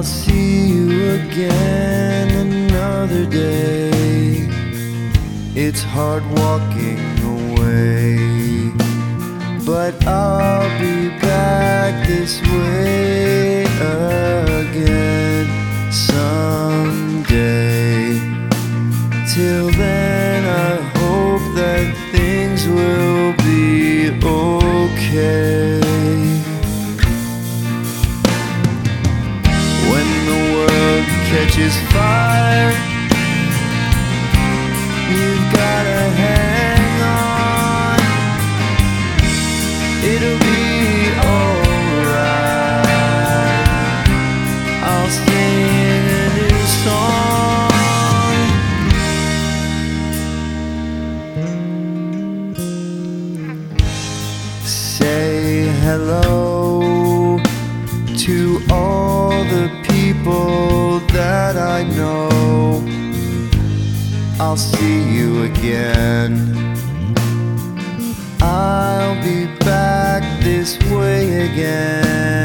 I'll see you again another day. It's hard walking away, but I'll be back this way again someday. Till then, I hope that things will be okay. When the world catches fire, you've gotta hang on. It'll be alright. I'll sing a new song. Say hello to all the people that I know. I'll see you again. I'll be back this way again.